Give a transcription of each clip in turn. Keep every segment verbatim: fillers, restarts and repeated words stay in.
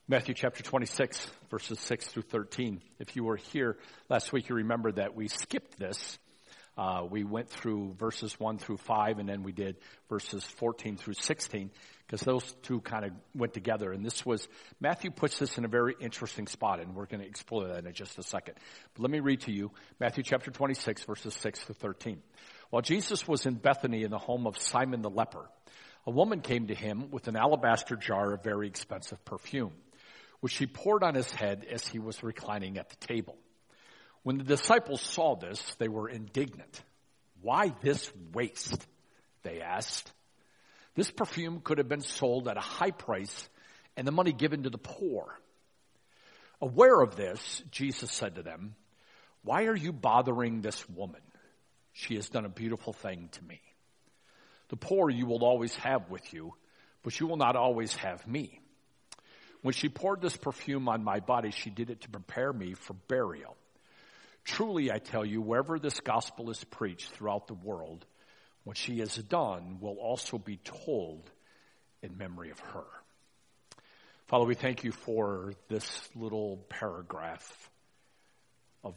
Matthew chapter twenty-six, verses six through thirteen. If you were here last week, you remember that we skipped this. Uh, we went through verses one through five, and then we did verses fourteen through sixteen, because those two kind of went together. And this was, Matthew puts this in a very interesting spot, and we're going to explore that in just a second. But let me read to you Matthew chapter twenty-six, verses six through thirteen. While Jesus was in Bethany in the home of Simon the leper, a woman came to him with an alabaster jar of very expensive perfume, which she poured on his head as he was reclining at the table. When the disciples saw this, they were indignant. "Why this waste?" they asked. "This perfume could have been sold at a high price and the money given to the poor." Aware of this, Jesus said to them, "Why are you bothering this woman? She has done a beautiful thing to me. The poor you will always have with you, but you will not always have me. When she poured this perfume on my body, she did it to prepare me for burial. Truly, I tell you, wherever this gospel is preached throughout the world, what she has done will also be told in memory of her." Father, we thank you for this little paragraph of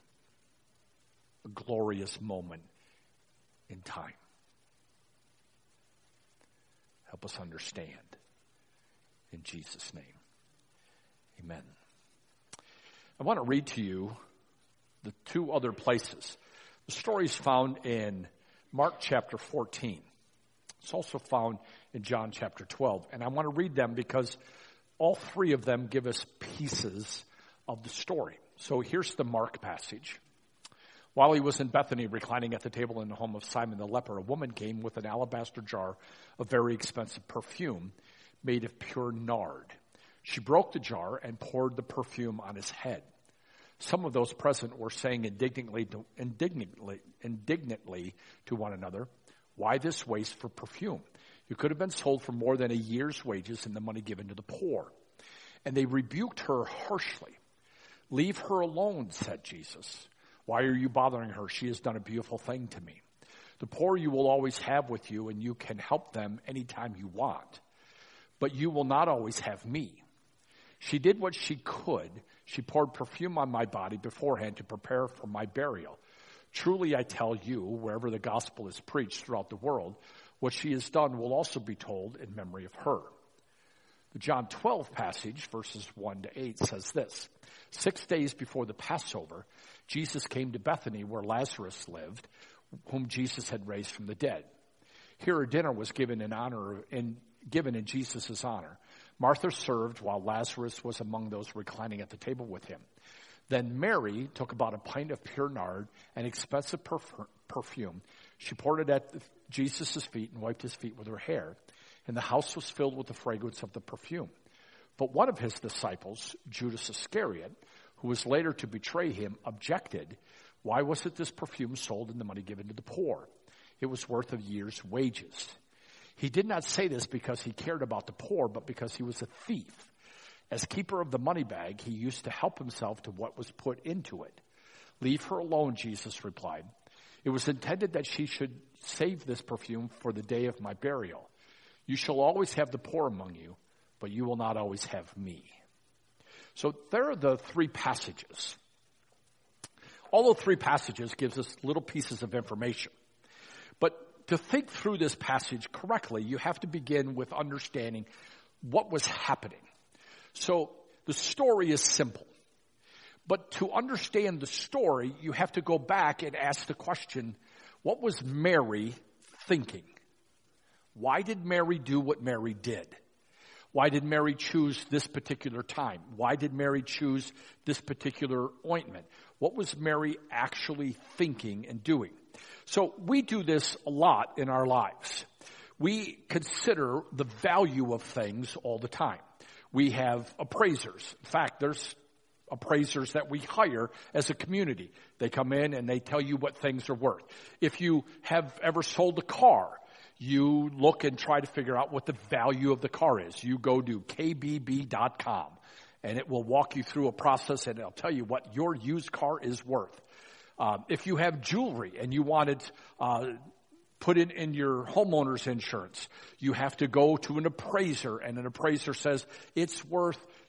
a glorious moment in time. Help us understand. In Jesus' name, amen. I want to read to you the two other places. The story is found in Mark chapter fourteen. It's also found in John chapter twelve. And I want to read them because all three of them give us pieces of the story. So here's the Mark passage. While he was in Bethany, reclining at the table in the home of Simon the leper, a woman came with an alabaster jar of very expensive perfume made of pure nard. She broke the jar and poured the perfume on his head. Some of those present were saying indignantly to, indignantly, indignantly to one another, "Why this waste for perfume? You could have been sold for more than a year's wages and the money given to the poor." And they rebuked her harshly. "Leave her alone," said Jesus. "Why are you bothering her? She has done a beautiful thing to me. The poor you will always have with you, and you can help them anytime you want. But you will not always have me. She did what she could. She poured perfume on my body beforehand to prepare for my burial. Truly, I tell you, wherever the gospel is preached throughout the world, what she has done will also be told in memory of her." The John twelve passage, verses one to eight, says this. Six days before the Passover, Jesus came to Bethany where Lazarus lived, whom Jesus had raised from the dead. Here a dinner was given in honor in given in Jesus' honor. Martha served while Lazarus was among those reclining at the table with him. Then Mary took about a pint of pure nard, an expensive perf- perfume. She poured it at Jesus' feet and wiped his feet with her hair. And the house was filled with the fragrance of the perfume. But one of his disciples, Judas Iscariot, who was later to betray him, objected, "Why wasn't this perfume sold and the money given to the poor? It was worth a year's wages." He did not say this because he cared about the poor, but because he was a thief. As keeper of the money bag, he used to help himself to what was put into it. "Leave her alone," Jesus replied. "It was intended that she should save this perfume for the day of my burial. You shall always have the poor among you, but you will not always have me." So there are the three passages. All the three passages gives us little pieces of information. But to think through this passage correctly, you have to begin with understanding what was happening. So the story is simple. But to understand the story, you have to go back and ask the question, what was Mary thinking? Why did Mary do what Mary did? Why did Mary choose this particular time? Why did Mary choose this particular ointment? What was Mary actually thinking and doing? So we do this a lot in our lives. We consider the value of things all the time. We have appraisers. In fact, there's appraisers that we hire as a community. They come in and they tell you what things are worth. If you have ever sold a car, you look and try to figure out what the value of the car is. You go to K B B dot com and it will walk you through a process and it'll tell you what your used car is worth. Uh, if you have jewelry and you want it uh, put it in your homeowner's insurance, you have to go to an appraiser, and an appraiser says it's worth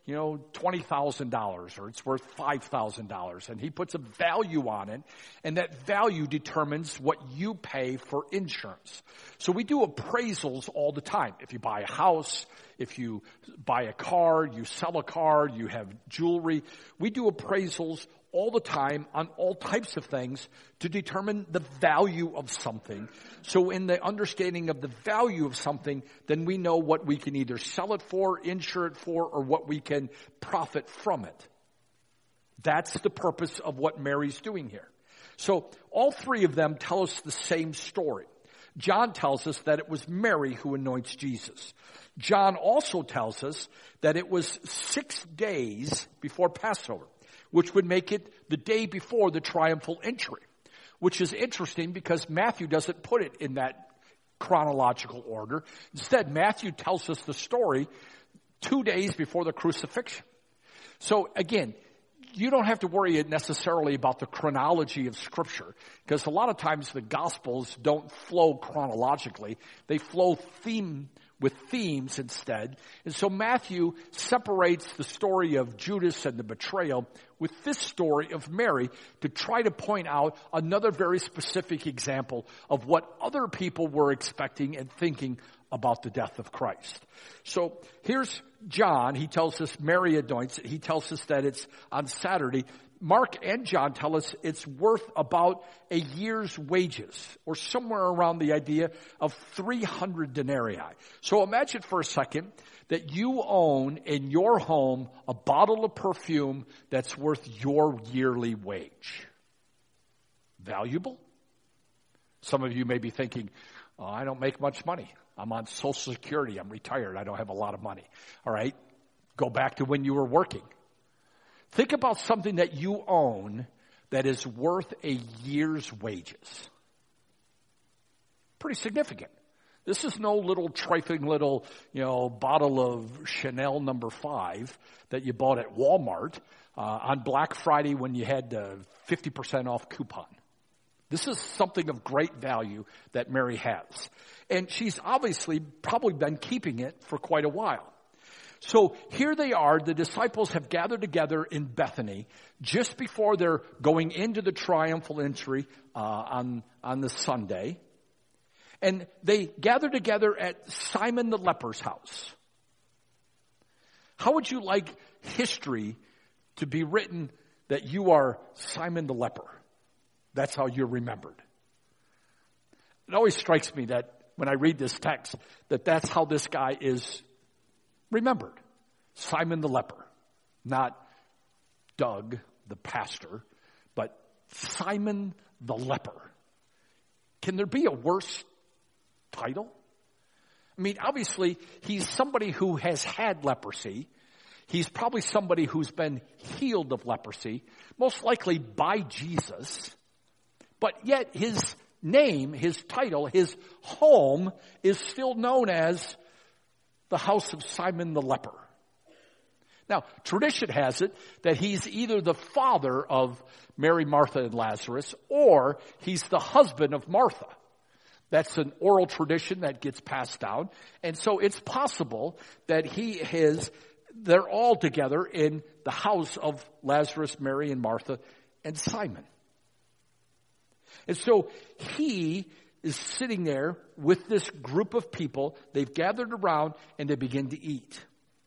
you know, twenty thousand dollars or it's worth five thousand dollars. And he puts a value on it, and that value determines what you pay for insurance. So we do appraisals all the time. If you buy a house, if you buy a car, you sell a car, you have jewelry, we do appraisals all the time on all types of things to determine the value of something. So in the understanding of the value of something, then we know what we can either sell it for, insure it for, or what we can profit from it. That's the purpose of what Mary's doing here. So all three of them tell us the same story. John tells us that it was Mary who anoints Jesus. John also tells us that it was six days before Passover, which would make it the day before the triumphal entry, which is interesting because Matthew doesn't put it in that chronological order. Instead, Matthew tells us the story two days before the crucifixion. So again, you don't have to worry necessarily about the chronology of Scripture, because a lot of times the Gospels don't flow chronologically. They flow theme with themes instead. And so Matthew separates the story of Judas and the betrayal with this story of Mary to try to point out another very specific example of what other people were expecting and thinking about the death of Christ. So here's John. He tells us Mary anoints. He tells us that it's on Saturday. Mark and John tell us it's worth about a year's wages, or somewhere around the idea of three hundred denarii. So imagine for a second that you own in your home a bottle of perfume that's worth your yearly wage. Valuable? Some of you may be thinking, oh, I don't make much money. I'm on Social Security. I'm retired. I don't have a lot of money. All right? Go back to when you were working. Think about something that you own that is worth a year's wages. Pretty significant. This is no little trifling little, you know, bottle of Chanel number five that you bought at Walmart uh, on Black Friday when you had the fifty percent off coupon. This is something of great value that Mary has. And she's obviously probably been keeping it for quite a while. So here they are, the disciples have gathered together in Bethany just before they're going into the triumphal entry uh, on, on the Sunday. And they gather together at Simon the leper's house. How would you like history to be written that you are Simon the leper? That's how you're remembered. It always strikes me that when I read this text, that that's how this guy is remembered. Simon the leper. Not Doug, the pastor, but Simon the leper. Can there be a worse title? I mean, obviously, he's somebody who has had leprosy. He's probably somebody who's been healed of leprosy, most likely by Jesus. But yet his name, his title, his home is still known as the house of Simon the leper. Now, tradition has it that he's either the father of Mary, Martha, and Lazarus, or he's the husband of Martha. That's an oral tradition that gets passed down. And so it's possible that he is, they're all together in the house of Lazarus, Mary, and Martha, and Simon. And so he is sitting there with this group of people. They've gathered around and they begin to eat.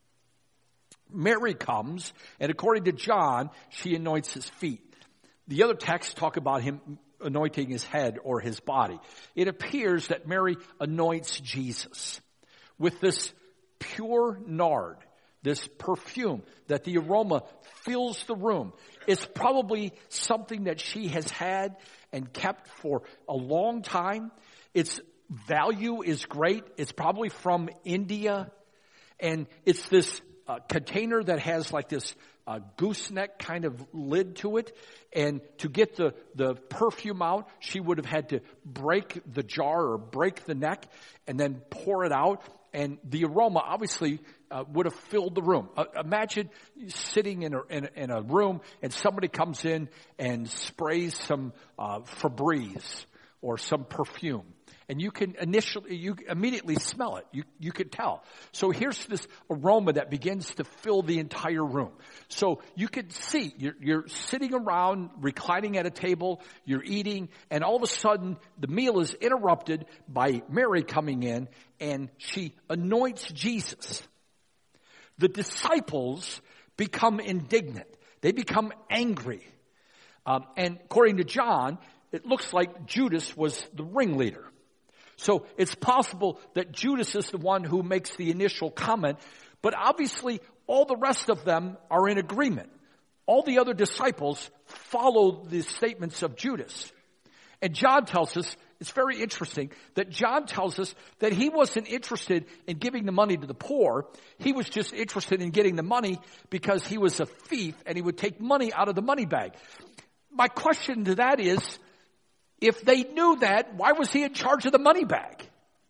Mary comes, and according to John, she anoints his feet. The other texts talk about him anointing his head or his body. It appears that Mary anoints Jesus with this pure nard, this perfume, that the aroma fills the room. It's probably something that she has had and kept for a long time. Its value is great. It's probably from India. And it's this uh, container that has like this uh, gooseneck kind of lid to it. And to get the, the perfume out, she would have had to break the jar or break the neck and then pour it out. And the aroma obviously uh, would have filled the room. Uh, imagine sitting in a, in, in a room and somebody comes in and sprays some uh, Febreze or some perfume. And you can initially, you immediately smell it. You, you could tell. So here's this aroma that begins to fill the entire room. So you could see, you're, you're sitting around, reclining at a table, you're eating, and all of a sudden the meal is interrupted by Mary coming in, and she anoints Jesus. The disciples become indignant. They become angry. Um, and according to John, it looks like Judas was the ringleader. So it's possible that Judas is the one who makes the initial comment, but obviously all the rest of them are in agreement. All the other disciples follow the statements of Judas. And John tells us, it's very interesting, that John tells us that he wasn't interested in giving the money to the poor. He was just interested in getting the money because he was a thief and he would take money out of the money bag. My question to that is, if they knew that, why was he in charge of the money bag?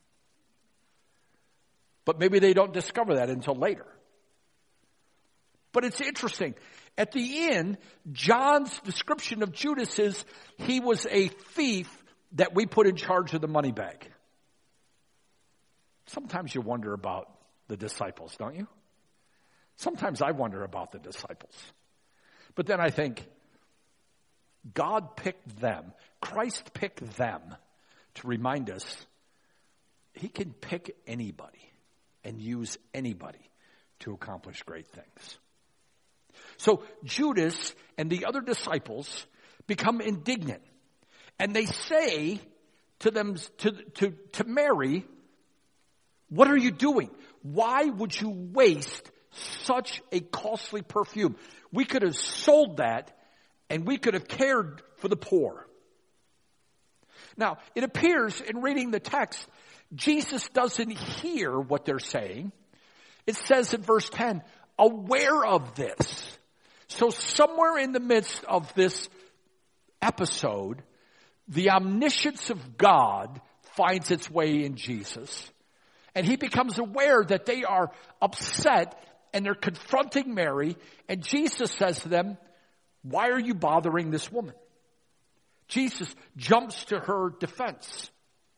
But maybe they don't discover that until later. But it's interesting. At the end, John's description of Judas is he was a thief that we put in charge of the money bag. Sometimes you wonder about the disciples, don't you? Sometimes I wonder about the disciples. But then I think, God picked them. Christ picked them to remind us he can pick anybody and use anybody to accomplish great things. So Judas and the other disciples become indignant, and they say to them, to, to, to Mary, what are you doing? Why would you waste such a costly perfume? We could have sold that and we could have cared for the poor. Now, it appears in reading the text, Jesus doesn't hear what they're saying. It says in verse ten, aware of this. So somewhere in the midst of this episode, the omniscience of God finds its way in Jesus. And he becomes aware that they are upset and they're confronting Mary. And Jesus says to them, why are you bothering this woman? Jesus jumps to her defense.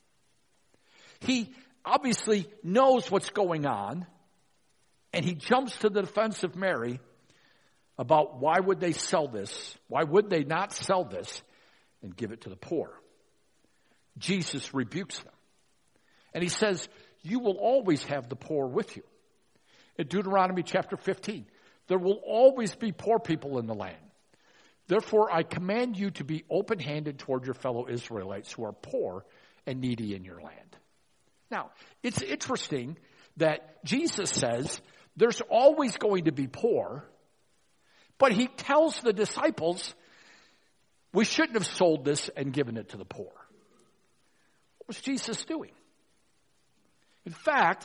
He obviously knows what's going on, and he jumps to the defense of Mary about why would they sell this? Why would they not sell this and give it to the poor? Jesus rebukes them. And he says, you will always have the poor with you. In Deuteronomy chapter fifteen, there will always be poor people in the land. Therefore, I command you to be open-handed toward your fellow Israelites who are poor and needy in your land. Now, it's interesting that Jesus says there's always going to be poor, but he tells the disciples, we shouldn't have sold this and given it to the poor. What was Jesus doing? In fact,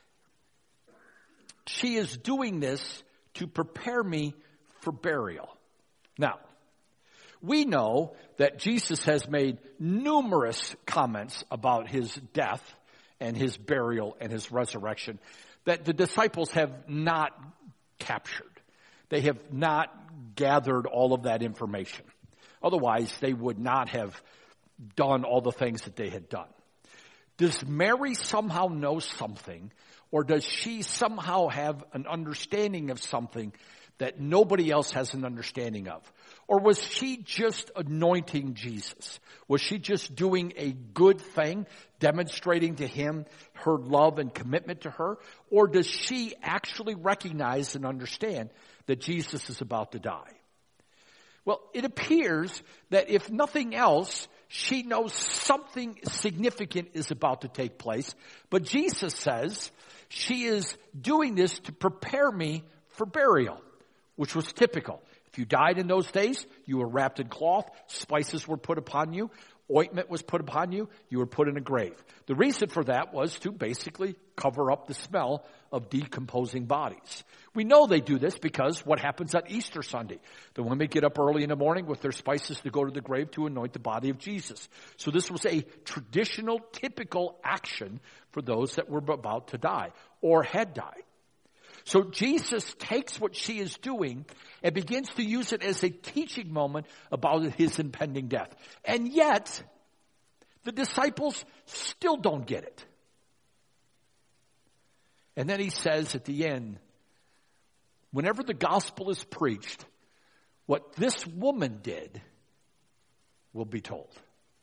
she is doing this to prepare me for burial. Now, we know that Jesus has made numerous comments about his death and his burial and his resurrection that the disciples have not captured. They have not gathered all of that information. Otherwise, they would not have done all the things that they had done. Does Mary somehow know something, or does she somehow have an understanding of something that nobody else has an understanding of? Or was she just anointing Jesus? Was she just doing a good thing, demonstrating to him her love and commitment to her? Or does she actually recognize and understand that Jesus is about to die? Well, it appears that if nothing else, she knows something significant is about to take place. But Jesus says she is doing this to prepare me for burial, which was typical. If you died in those days, you were wrapped in cloth, spices were put upon you, ointment was put upon you, you were put in a grave. The reason for that was to basically cover up the smell of decomposing bodies. We know they do this because what happens on Easter Sunday? The women get up early in the morning with their spices to go to the grave to anoint the body of Jesus. So this was a traditional, typical action for those that were about to die or had died. So Jesus takes what she is doing and begins to use it as a teaching moment about his impending death. And yet, The disciples still don't get it. And then he says at the end, whenever the gospel is preached, what this woman did will be told.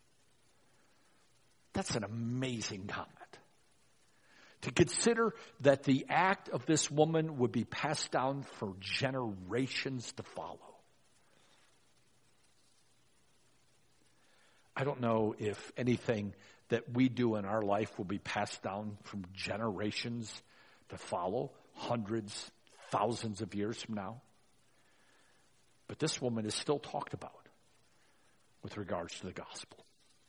That's an amazing comment. To consider that the act of this woman would be passed down for generations to follow. I don't know if anything that we do in our life will be passed down from generations to follow, hundreds, thousands of years from now. But this woman is still talked about with regards to the gospel.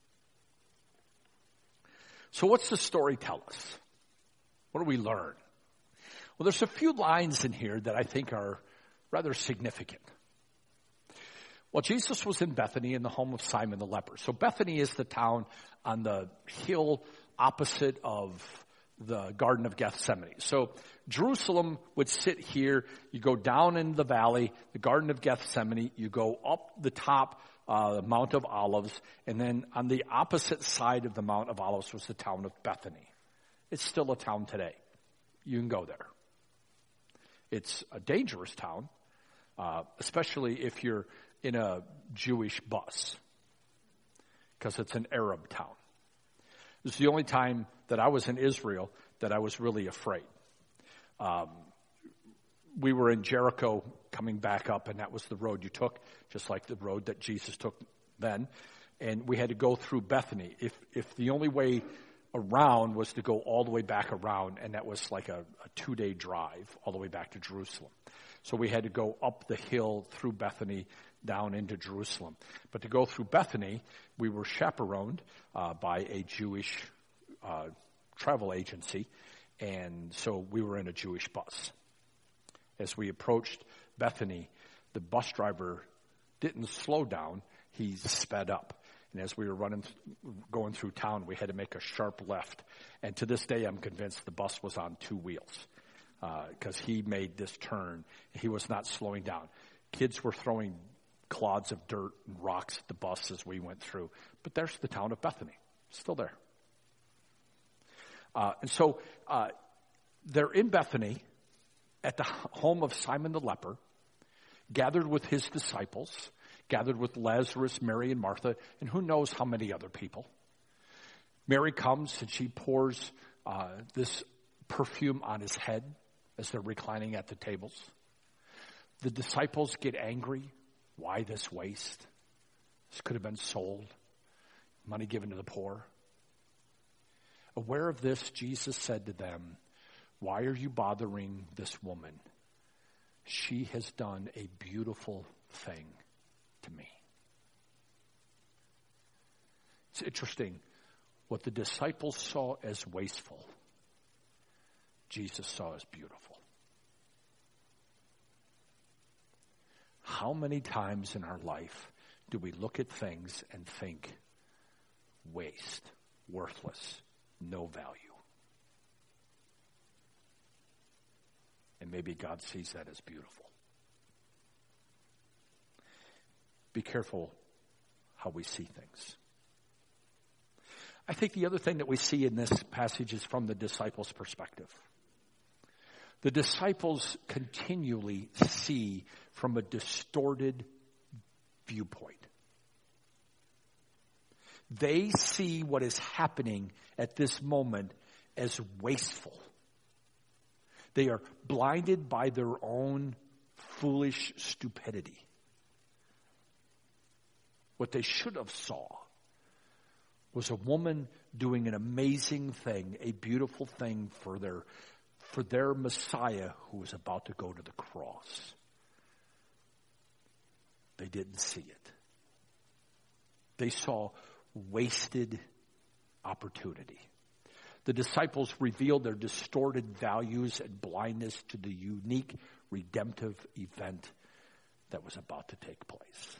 So what's the story tell us? What do we learn? Well, there's a few lines in here that I think are rather significant. Well, Jesus was in Bethany in the home of Simon the leper. So Bethany is the town on the hill opposite of the Garden of Gethsemane. So Jerusalem would sit here. You go down in the valley, the Garden of Gethsemane. You go up the top, uh, the Mount of Olives. And then on the opposite side of the Mount of Olives was the town of Bethany. It's still a town today. You can go there. It's a dangerous town, uh, especially if you're in a Jewish bus, because it's an Arab town. This is the only time that I was in Israel that I was really afraid. Um, we were in Jericho coming back up, and that was the road you took, just like the road that Jesus took then. And we had to go through Bethany. If if the only way around was to go all the way back around, and that was like a, a two-day drive all the way back to Jerusalem. So we had to go up the hill through Bethany down into Jerusalem. But to go through Bethany, we were chaperoned uh, by a Jewish uh, travel agency, and so we were in a Jewish bus. As we approached Bethany, the bus driver didn't slow down, he sped up. And as we were running, going through town, we had to make a sharp left. And to this day, I'm convinced the bus was on two wheels because uh, he made this turn. He was not slowing down. Kids were throwing clods of dirt and rocks at the bus as we went through. But there's the town of Bethany, still there. Uh, and so uh, they're in Bethany at the home of Simon the leper, gathered with his disciples, gathered with Lazarus, Mary, and Martha, and who knows how many other people. Mary comes and she pours uh, this perfume on his head as they're reclining at the tables. The disciples get angry. Why this waste? This could have been sold. Money given to the poor. Aware of this, Jesus said to them, "Why are you bothering this woman? She has done a beautiful thing to me." It's interesting. What the disciples saw as wasteful, Jesus saw as beautiful. How many times in our life do we look at things and think, waste, worthless, no value? And maybe God sees that as beautiful. Be careful how we see things. I think the other thing that we see in this passage is from the disciples' perspective. The disciples continually see from a distorted viewpoint. They see what is happening at this moment as wasteful. They are blinded by their own foolish stupidity. What they should have saw was a woman doing an amazing thing, a beautiful thing for their for their Messiah who was about to go to the cross. They didn't see it. They saw wasted opportunity. The disciples revealed their distorted values and blindness to the unique redemptive event that was about to take place.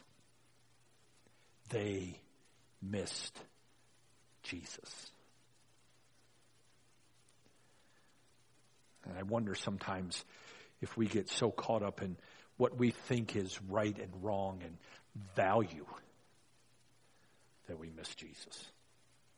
They missed Jesus. And I wonder sometimes if we get so caught up in what we think is right and wrong and value that we miss Jesus.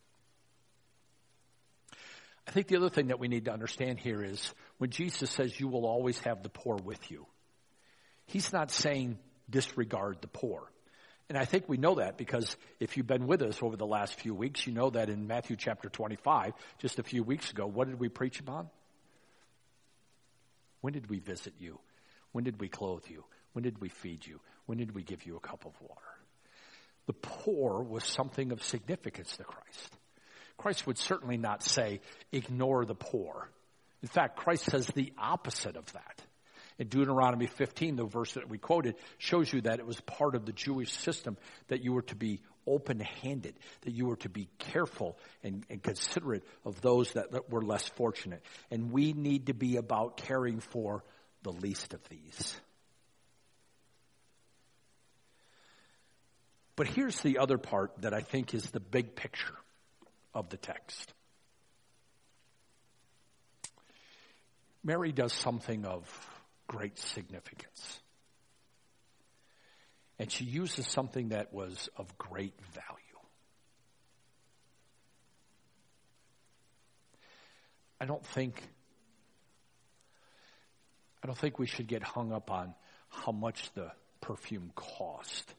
I think the other thing that we need to understand here is when Jesus says you will always have the poor with you, he's not saying disregard the poor. And I think we know that because if you've been with us over the last few weeks, you know that in Matthew chapter twenty-five, just a few weeks ago, what did we preach about? When did we visit you? When did we clothe you? When did we feed you? When did we give you a cup of water? The poor was something of significance to Christ. Christ would certainly not say, ignore the poor. In fact, Christ says the opposite of that. In Deuteronomy fifteen, the verse that we quoted, shows you that it was part of the Jewish system that you were to be open-handed, that you were to be careful and, and considerate of those that, that were less fortunate. And we need to be about caring for the least of these. But here's the other part that I think is the big picture of the text. Mary does something of great significance. And she uses something that was of great value. I don't think I don't think we should get hung up on how much the perfume cost,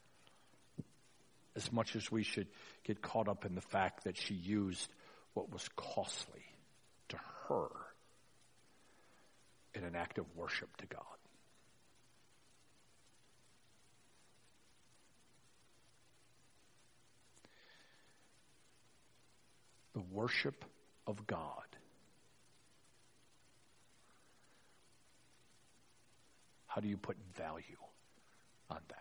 as much as we should get caught up in the fact that she used what was costly to her in an act of worship to God. The worship of God how do you put value on that?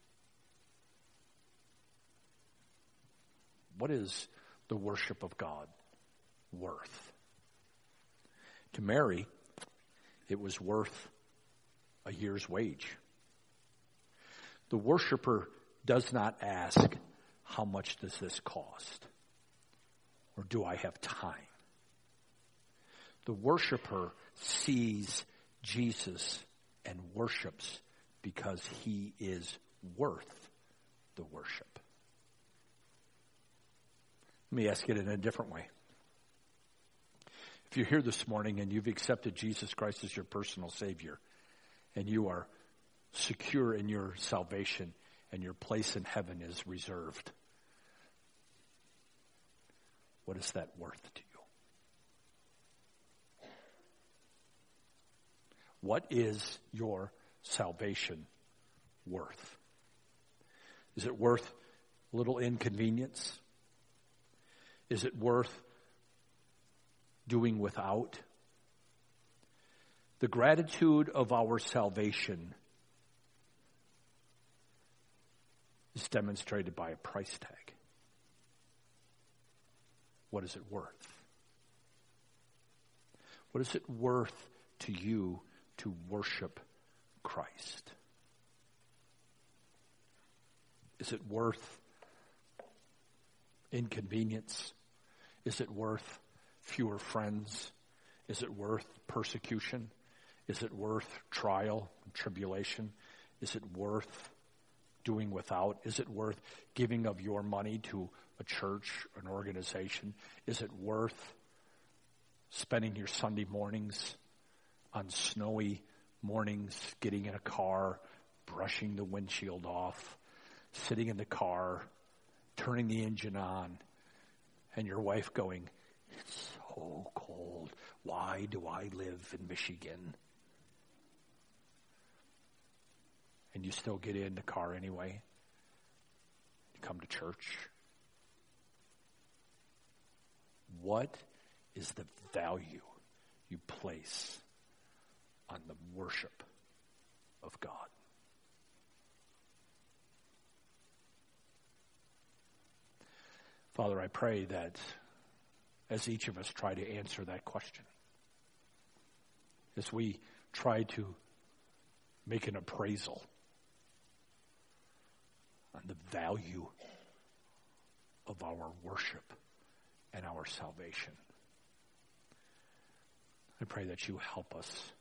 What is the worship of God worth? To Mary, it was worth a year's wage. The worshiper does not ask, how much does this cost? Or do I have time? The worshiper sees Jesus and worships because he is worth the worship. Let me ask it in a different way. If you're here this morning and you've accepted Jesus Christ as your personal Savior, and you are secure in your salvation and your place in heaven is reserved, what is that worth to you? What is your salvation worth? Is it worth a little inconvenience? Is it worth doing without? The gratitude of our salvation is demonstrated by a price tag. What is it worth? What is it worth to you to worship Christ? Is it worth inconvenience? Is it worth fewer friends? Is it worth persecution? Is it worth trial and tribulation? Is it worth doing without? Is it worth giving of your money to a church, an organization? Is it worth spending your Sunday mornings on snowy mornings, getting in a car, brushing the windshield off, sitting in the car, turning the engine on, and your wife going, "It's so cold. Why do I live in Michigan?" And you still get in the car anyway. You come to church. What is the value you place on the worship of God? Father, I pray that as each of us try to answer that question, as we try to make an appraisal on the value of our worship and our salvation, I pray that you help us